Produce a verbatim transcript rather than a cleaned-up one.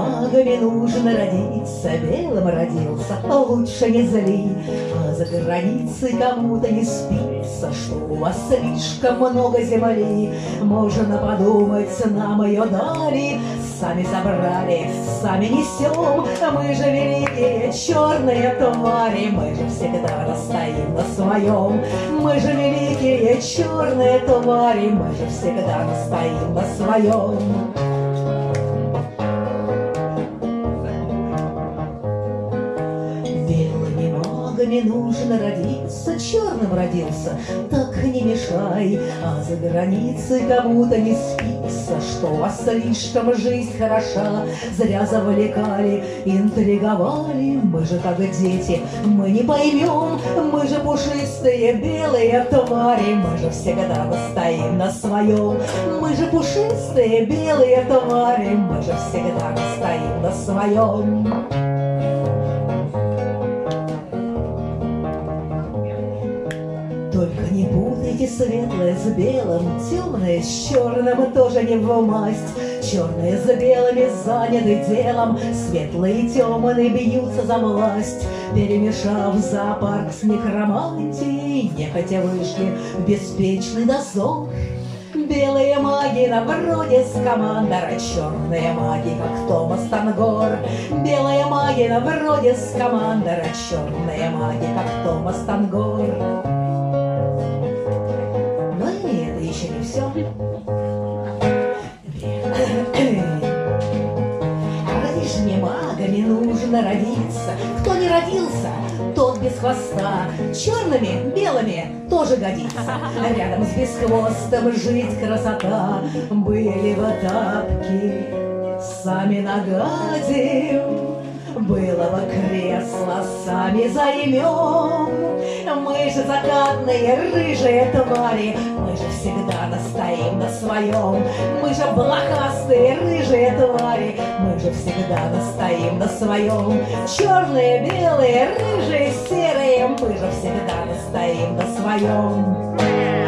магами нужно родиться, белым родился, лучше не зли. А за границей кому-то не спится, что у вас слишком много земли. Можно подумать, нам ее дали, сами собрали, сами несем. Мы же великие черные твари, мы же всегда настоим на своем. Мы же великие черные твари, мы же всегда настоим на своем. Белыми нужно родиться, черным родился, так не мешай. А за границей кому-то не спится, что у вас слишком жизнь хороша. Зря завлекали, интриговали, мы же как дети, мы не поймем. Мы же пушистые белые твари, мы же всегда настоим на своем. Мы же пушистые белые твари, мы же всегда настоим на своем. Только не путайте светлое с белым, темное с черным тоже не в масть. Черные с белыми заняты делом, светлые и темные бьются за власть. Перемешав зоопарк с некромантией, нехотя вышли в беспечный дозор. Белые маги на вроде Скамандера, черные маги, как Томас Тангор. Белые маги на вроде Скамандера, черные маги, как Томас Тангор. Еще не все. Разве ж не магами нужно родиться? Кто не родился, тот без хвоста. Черными, белыми тоже годится. Рядом с бесхвостом жить красота. Были бы тапки, сами нагадим. Было бы кресло, сами займем. Мы же закатные рыжие твари, мы же всегда настоим на своем. Мы же блохастые рыжие твари, мы же всегда настоим на своем. Черные, белые, рыжие, серые, мы же всегда настоим на своем.